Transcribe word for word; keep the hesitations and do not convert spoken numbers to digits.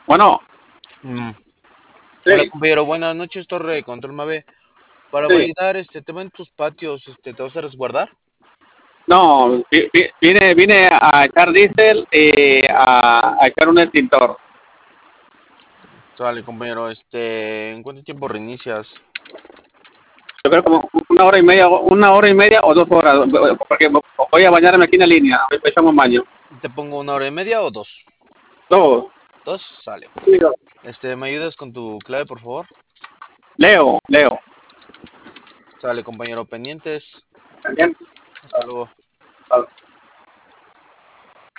Bueno, Mm. Hola, sí, compañero, buenas noches, Torre de Control Mave. Para sí. validar este tema en tus patios, este, ¿te vas a resguardar? No, vi- vi- vine, vine a echar diésel y a, a echar un extintor. Vale, compañero, este, ¿en cuánto tiempo reinicias? Yo creo como una hora y media, una hora y media o dos horas, porque voy a bañarme aquí en la línea, echamos baño. ¿Te pongo una hora y media o dos? Dos. Dos, sale. Este, ¿me ayudas con tu clave, por favor? Leo, Leo. Sale, compañero, pendientes. También. Hasta luego.